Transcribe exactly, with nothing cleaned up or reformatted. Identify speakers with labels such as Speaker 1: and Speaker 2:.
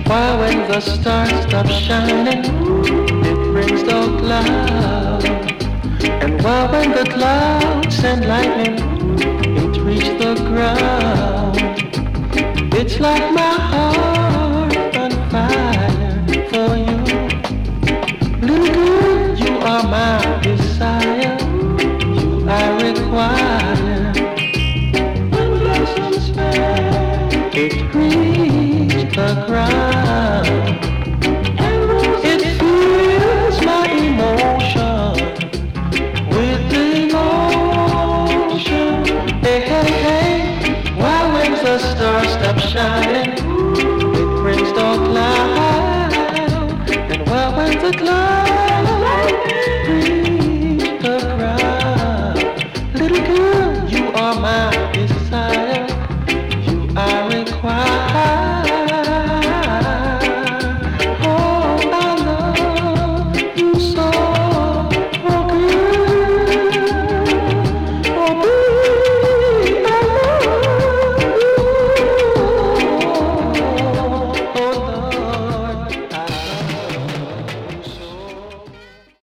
Speaker 1: Why when the stars stop shining, it brings no cloud. And why when the clouds and lightning, it reach the ground. It's like my heart on fire for you. Little girl, you are my desire. You I require. When blossoms fail, it reach the ground.